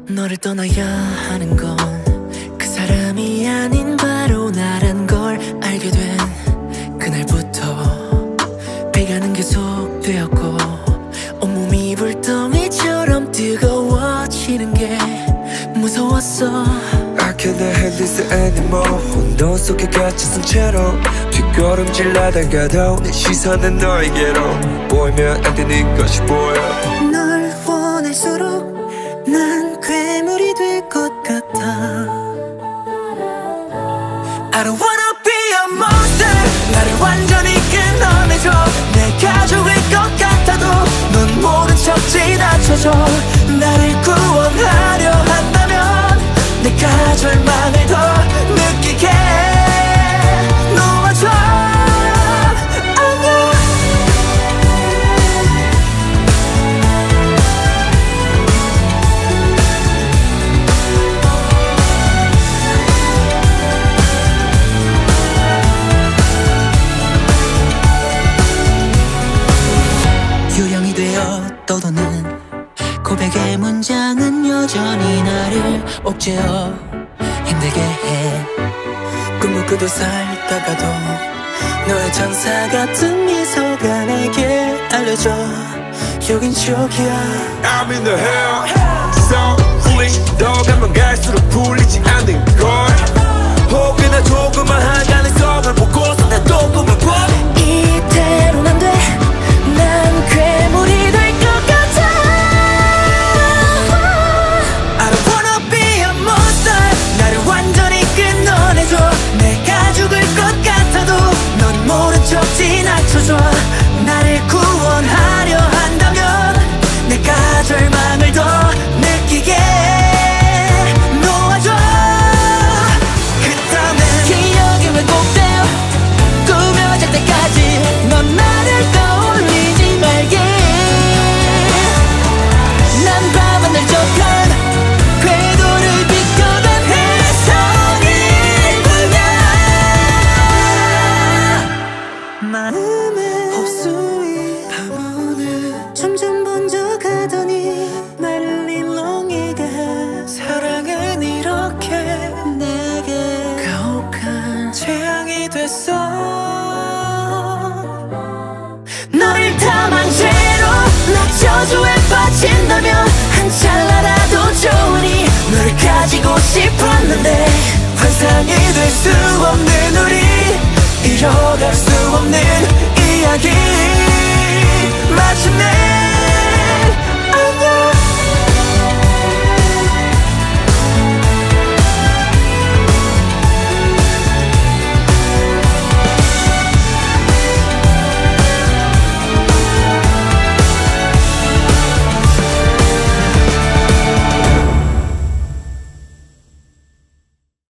너를 떠나야 하는 건 그 사람이 아닌 바로 나란 걸 알게 된 그날부터 비가는 계속되었고 온몸이 불덩이처럼 뜨거워지는 게 무서웠어. I cannot handle this anymore. 너 속에 갇혀선 채로 뒷걸음질 나다가도 내 시선은 너에게로 보이면 안 되는 것이 보여. 널 원할수록 난 괴물이 될 것 같아. I don't wanna be a monster. 나를 완전히 끊어내줘. 내 가족일 것 같아도 넌 모른 척 지나쳐줘. 나를 구원하려 한다면 내가 절망을 더 느끼게 놓아줘. 유령이 되어 떠도는 고백의 문장은 여전히 나를 옥죄어 힘들게 해. 꿈을 꾸듯 살다가도 너의 천사 같은 미소가 내게 알려줘. 여긴 저기야. I'm in the hell, so foolish. 더 가면 갈수록 풀리지 않는 걸. 혹여나 조그마한 가능성을 보고서 난 또 꿈을 꿔. 이대로는 안 돼. 난 괴물이 될 것 같아. I don't wanna be a monster. 나를 완전히 끊어내줘. 내가 죽을 것 같아도 넌 모른 척 지나쳐줘. 나를 구원하려 한다면 내가 절망을 더 느끼게 놓아줘. 그다음엔 기억이 왜곡되어 꾸며질 때까지 넌 나를 떠올리지 말게. 난 밤하늘 좁한 궤도를 비켜간 햇살이 불면 마음의 호수인 바보는 점점 번져가더니 나를 일렁이게 해. 사랑은 이렇게 내게 가혹한 재앙이 됐어. 너를 탐한 채로 나 저주에 빠진다면